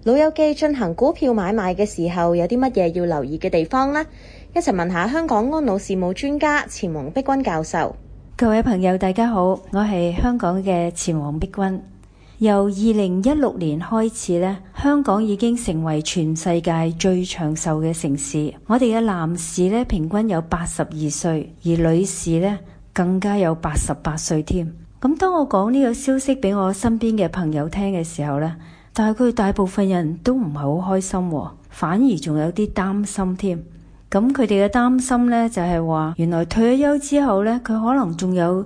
老友記進行股票買賣嘅時候有啲乜嘢要留意嘅地方呢？一齊問下香港安老事務專家錢黃碧君教授。 各位朋友大家好，我係香港嘅錢黃碧君。由2016年開始呢，香港已經成為全世界最長壽嘅城市。我哋嘅男士呢，平均有82歲，而女士呢，更加有88歲添。咁當我講呢個消息俾我身邊嘅朋友聽嘅時候呢，但係佢大部分人都唔係好開心，反而仲有啲擔心添。咁佢哋嘅擔心呢，就係話，原來退咗休之後呢，佢可能仲有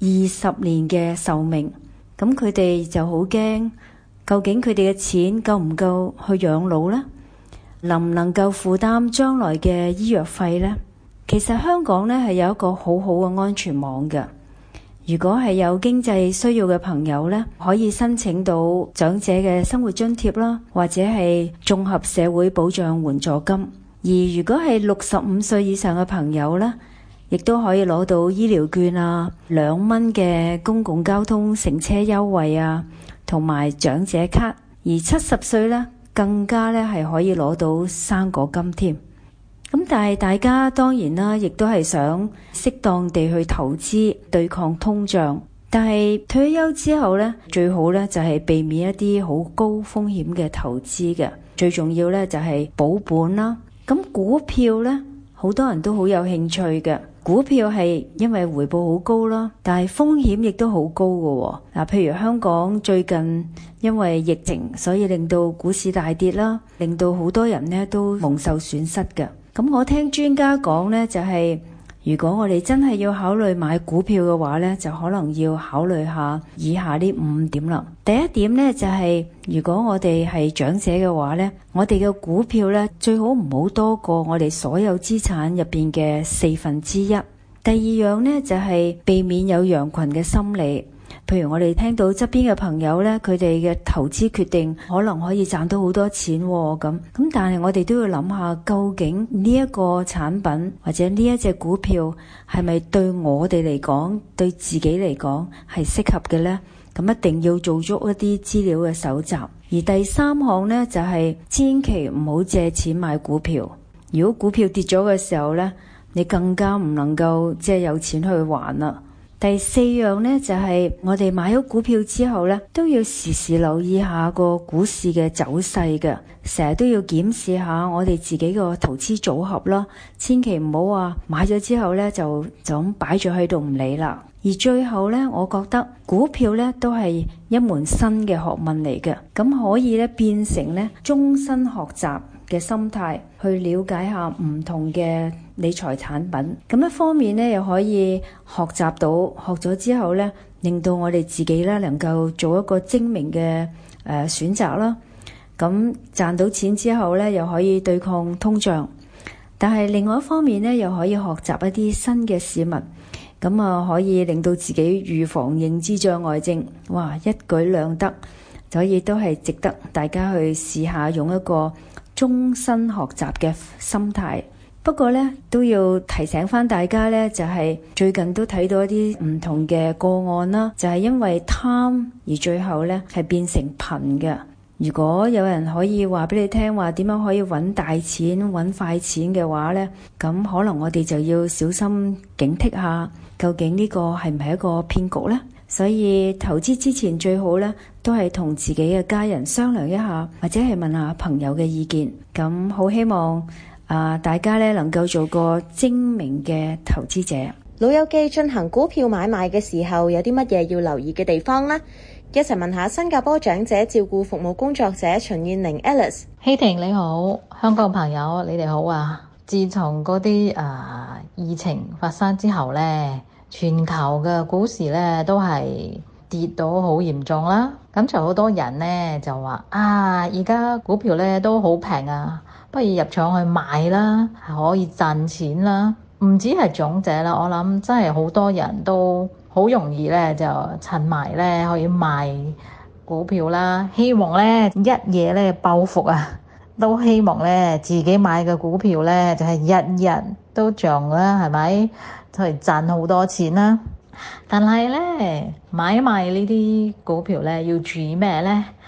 20年嘅壽命。咁佢哋就好驚，究竟佢哋嘅錢夠唔夠去養老呢？能唔能夠負擔將來嘅醫藥費呢？其實香港呢係有一個好好嘅安全網嘅。如果係有經濟需要嘅朋友呢，可以申請到長者嘅生活津貼啦，或者係綜合社會保障援助金。而如果係65歲以上嘅朋友呢，亦都可以攞到醫療券啊、2蚊嘅公共交通乘車優惠啊，同埋長者卡。而70歲呢，更加呢係可以攞到生果金添。咁但係大家當然啦，亦都係想適當地去投資對抗通脹。但係退休之後呢，最好呢就係避免一啲好高風險嘅投資嘅。最重要呢就係保本啦。咁股票呢，好多人都好有興趣嘅。股票係因為回報好高啦，但係風險亦都好高嘅。嗱，譬如香港最近因為疫情，所以令到股市大跌啦，令到好多人呢都蒙受損失嘅。咁我聽專家講呢，就係如果我哋真係要考慮買股票嘅話呢，就可能要考慮下以下呢5點啦。第一點呢，就係如果我哋係長者嘅話呢，我哋嘅股票呢，最好唔好多過我哋所有資產入邊嘅1/4。第二樣呢，就係避免有羊群嘅心理。譬如我哋聽到側邊嘅朋友呢，佢哋嘅投資決定可能可以賺到好多錢咁，但係我哋都要諗下，究竟呢一個產品或者呢一隻股票係咪對我哋嚟講，對自己嚟講係適合嘅呢？咁一定要做足一啲資料嘅搜集。而第3項呢，就係千祈唔好借錢買股票。如果股票跌咗嘅時候呢，你更加唔能夠即係有錢去還啦。第4樣呢，就係我哋買咗股票之後呢，都要時時留意下個股市嘅走勢嘅，成日都要檢視下我哋自己個投資組合啦。千祈唔好話買咗之後呢，就咁擺咗喺度唔理啦。而最後呢，我覺得股票呢都係一門新嘅學問嚟嘅，咁可以呢變成呢終身學習嘅心態去了解下唔同嘅理財產品。咁一方面呢，又可以學習到，學咗之後呢，令到我哋自己呢能夠做一個精明嘅選擇啦。咁賺到錢之後呢，又可以對抗通脹。但係另外一方面呢，又可以學習一啲新嘅事物。咁啊，可以令到自己預防認知障礙症，哇，一舉兩得，所以都係值得大家去試下用一個終身學習嘅心態。不過呢，都要提醒翻大家呢，就係最近都睇到一啲唔同嘅個案啦，就係因為貪而最後呢係變成貧嘅。如果有人可以話俾你聽話點樣可以揾大錢揾快錢嘅話呢，咁可能我哋就要小心警惕下，究竟呢個係唔係一個騙局呢？所以投資之前最好呢，都係同自己嘅家人商量一下，或者係問下朋友嘅意見。咁好希望大家呢能夠做個精明嘅投資者。 老友記進行股票買賣嘅時候有啲乜嘢要留意嘅地方呢？一齊問下新加坡長者照顧服務工作者秦燕玲 Alice。 希婷你好，香港朋友你哋好啊！自從嗰啲疫情發生之後呢，全球嘅股市呢都係跌到好嚴重啦。咁就好多人呢就話而家股票呢都好平啊，不如入場去買啦，可以賺錢啦。唔止係長者啦，我諗真係好多人都好容易咧就趁埋咧可以賣股票啦，希望咧一夜咧暴富啊！都希望咧自己買嘅股票咧就係日日都漲啦，係咪？就係賺好多錢啦。但係咧買賣呢啲股票咧要注意咩咧？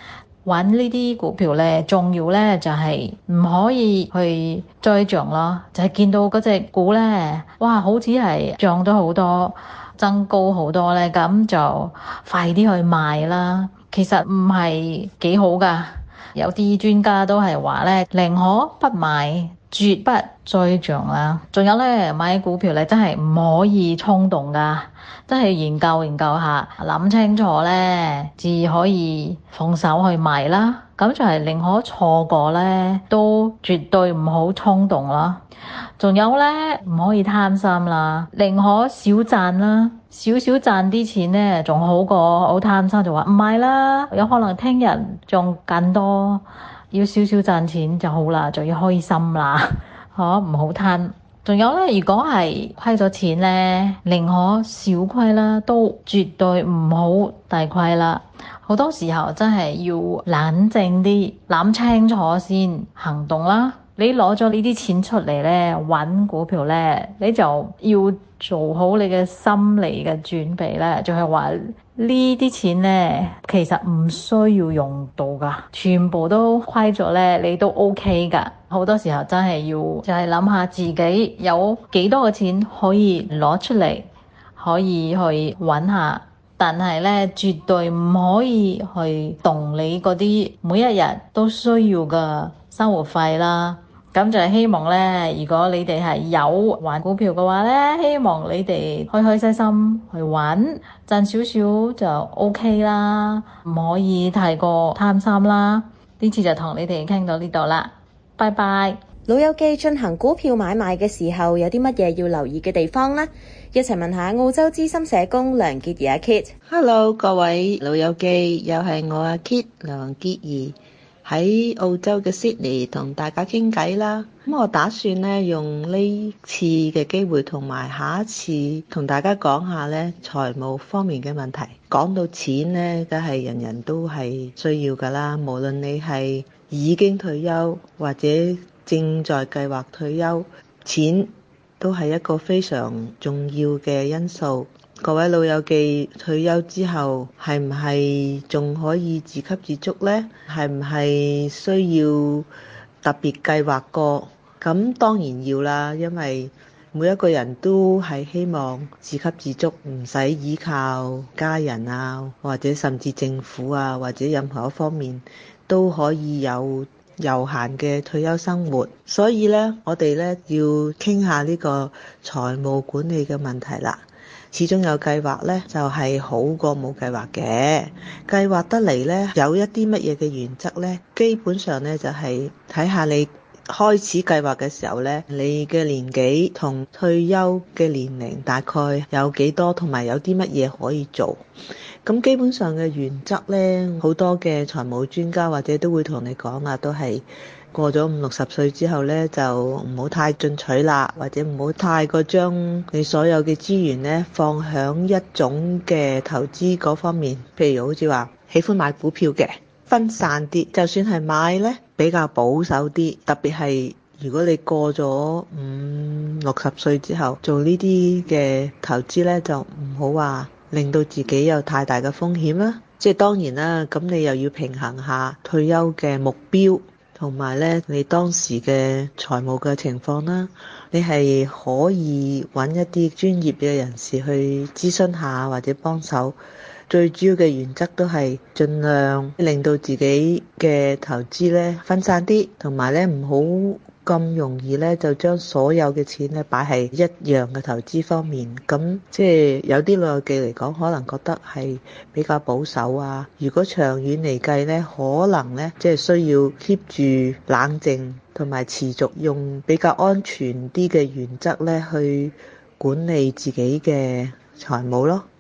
揾呢啲股票咧，重要咧就係唔可以去追漲咯，就係見到嗰隻股咧，哇，好似係漲咗好多，增高好多咧，咁就快啲去賣啦。其實唔係幾好噶，有啲專家都係話咧，寧可不買，絕不追漲啦。仲有咧，買股票咧真係唔可以衝動噶，真係研究下，諗清楚咧，至可以放手去買啦。咁就係寧可錯過咧，都絕對唔好衝動啦。仲有咧，唔可以貪心啦，寧可少賺啦，少賺啲錢咧，仲好過好貪心就話唔買啦，有可能聽日仲更多，要少賺錢就好啦，就要開心啦，唔好貪。仲有咧，如果係虧咗錢咧，寧可少虧啦，都絕對唔好大虧啦。好多時候真係要冷靜啲，諗清楚先行動啦。你攞咗呢啲錢出嚟咧，揾股票咧，你就要做好你嘅心理嘅準備咧，就係話呢啲錢咧，其實唔需要用到噶，全部都虧咗咧，你都 OK 噶。好多時候真係要就係諗下自己有幾多嘅錢可以攞出嚟，可以去揾下。但係咧，絕對唔可以去動你嗰啲每一日都需要嘅生活費啦。咁就係希望咧，如果你哋係有玩股票嘅話咧，希望你哋開心心去玩，賺少少就 OK 啦，唔可以太過貪心啦。呢次就同你哋傾到呢度啦，拜拜。 老友記進行股票買賣嘅時候有啲乜嘢要留意嘅地方呢？一齊問下澳洲資深社工梁潔儀阿 Kit。Hello， 各位老友記，又係我阿 Kit 梁潔儀喺澳洲嘅 Sydney 同大家傾偈啦。咁我打算咧用呢次嘅機會同埋下一次同大家講下咧財務方面嘅問題。講到錢咧，梗係人人都係需要噶啦，無論你係已經退休或者正在計劃退休，錢都係一個非常重要嘅因素。各位老友記，退休之後係唔係仲可以自給自足呢？係唔係需要特別計劃過？咁當然要啦，因為每一個人都係希望自給自足，唔使依靠家人啊，或者甚至政府啊，或者任何一方面都可以有悠閒嘅退休生活。所以呢，我哋呢要傾下呢個財務管理嘅問題啦。始終有計劃呢，就係好過冇計劃嘅。計劃得嚟呢，有一啲乜嘢嘅原則呢？基本上呢，就係睇下你開始計劃嘅時候呢，你嘅年紀同退休嘅年齡大概有幾多，同埋有啲乜嘢可以做。咁基本上嘅原則呢，好多嘅財務專家或者都會同你講啦，都係過咗50-60歲之後呢，就唔好太進取啦，或者唔好太過將你所有嘅資源呢放響一種嘅投資嗰方面。譬如好似話喜歡買股票嘅，分散啲，就算係買呢比較保守啲。特別係如果你過咗50-60歲之後做呢啲嘅投資呢，就唔好話令到自己有太大嘅風險啦。即係當然啦，咁你又要平衡下退休嘅目標同埋咧你當時嘅財務嘅情況啦。你係可以揾一啲專業嘅人士去諮詢下或者幫手。最主要嘅原則都係盡量令到自己嘅投資咧分散啲，同埋咧唔好咁容易咧就將所有嘅錢咧擺喺一樣嘅投資方面。咁即係有啲老友記嚟講，可能覺得係比較保守啊。如果長遠嚟計咧，可能咧即係需要 keep 住冷靜，同埋持續用比較安全啲嘅原則咧去管理自己嘅財務咯。